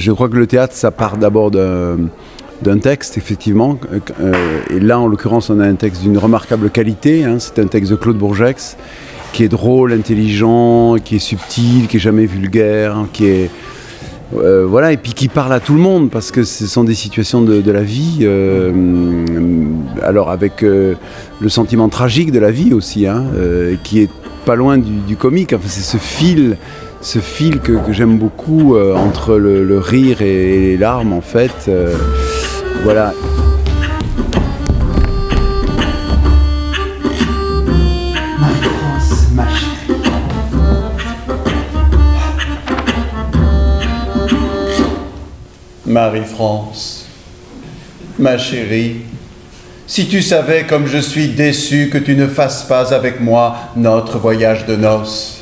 Je crois que le théâtre, ça part d'abord d'un texte, effectivement. Et là, en l'occurrence, on a un texte d'une remarquable qualité. C'est un texte de Claude Bourgex, qui est drôle, intelligent, qui est subtil, qui est jamais vulgaire, qui est... et puis qui parle à tout le monde, parce que ce sont des situations de la vie, alors avec le sentiment tragique de la vie aussi, qui est pas loin du comique. Enfin, c'est ce fil que j'aime beaucoup entre le rire et les larmes, en fait. Voilà. Marie-France, ma chérie. Marie-France, ma chérie, si tu savais comme je suis déçu que tu ne fasses pas avec moi notre voyage de noces.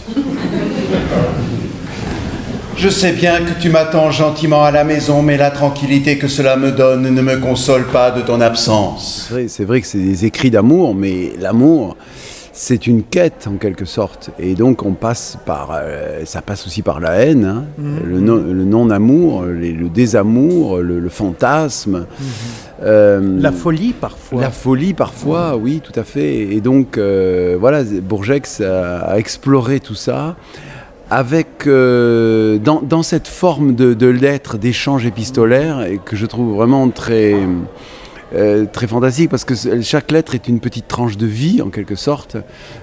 Je sais bien que tu m'attends gentiment à la maison, mais la tranquillité que cela me donne ne me console pas de ton absence. C'est vrai que c'est des écrits d'amour, mais l'amour, c'est une quête en quelque sorte. Et donc on passe par, ça passe aussi par la haine, le non-amour, le désamour, le fantasme. La folie parfois. La folie parfois, oui, tout à fait. Et donc Bourgex a exploré tout ça. Avec dans cette forme de lettres, d'échanges épistolaires, et que je trouve vraiment très fantastique, parce que chaque lettre est une petite tranche de vie, en quelque sorte.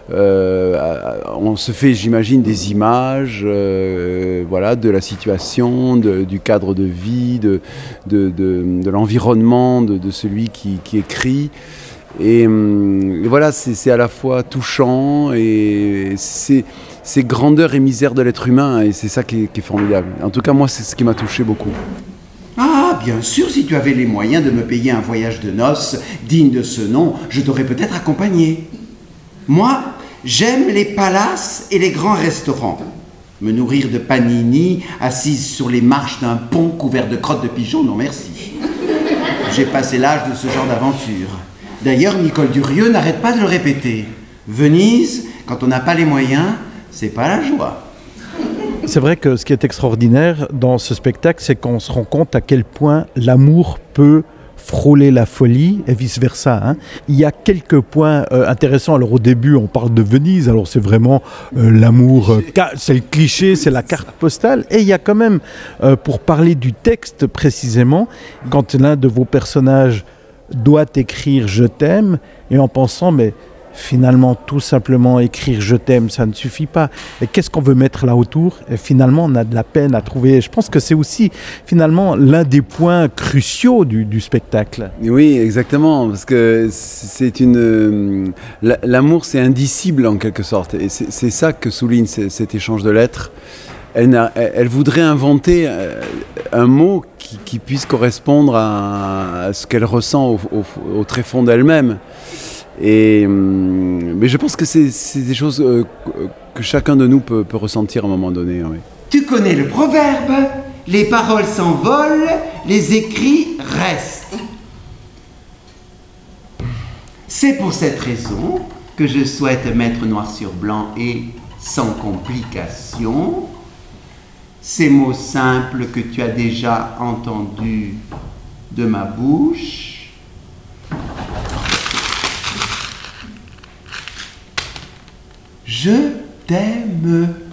On se fait, j'imagine, des images de la situation, du cadre de vie, de l'environnement de celui qui écrit. Et voilà, c'est à la fois touchant et c'est grandeur et misère de l'être humain, et c'est ça qui est formidable. En tout cas, moi, c'est ce qui m'a touché beaucoup. Ah, bien sûr, si tu avais les moyens de me payer un voyage de noces digne de ce nom, je t'aurais peut-être accompagné. Moi, j'aime les palaces et les grands restaurants. Me nourrir de panini, assise sur les marches d'un pont couvert de crottes de pigeons, non merci. J'ai passé l'âge de ce genre d'aventure. D'ailleurs, Nicole Durieux n'arrête pas de le répéter. Venise, quand on n'a pas les moyens, c'est pas la joie. C'est vrai que ce qui est extraordinaire dans ce spectacle, c'est qu'on se rend compte à quel point l'amour peut frôler la folie et vice-versa. Il y a quelques points intéressants. Alors au début, on parle de Venise, alors c'est vraiment l'amour, c'est le cliché, c'est la carte postale. Et il y a quand même, pour parler du texte précisément, quand l'un de vos personnages doit écrire « je t'aime » et en pensant « mais finalement tout simplement écrire « je t'aime » ça ne suffit pas. Et qu'est-ce qu'on veut mettre là autour ? Et finalement on a de la peine à trouver. Je pense que c'est aussi finalement l'un des points cruciaux du spectacle. Oui, exactement, parce que l'amour c'est indicible en quelque sorte, et c'est ça que souligne cet échange de lettres. Elle voudrait inventer un mot qui puisse correspondre à ce qu'elle ressent au tréfonds d'elle-même. Mais je pense que c'est des choses que chacun de nous peut ressentir à un moment donné. Oui. Tu connais le proverbe, les paroles s'envolent, les écrits restent. C'est pour cette raison que je souhaite mettre noir sur blanc et sans complication ces mots simples que tu as déjà entendus de ma bouche. Je t'aime.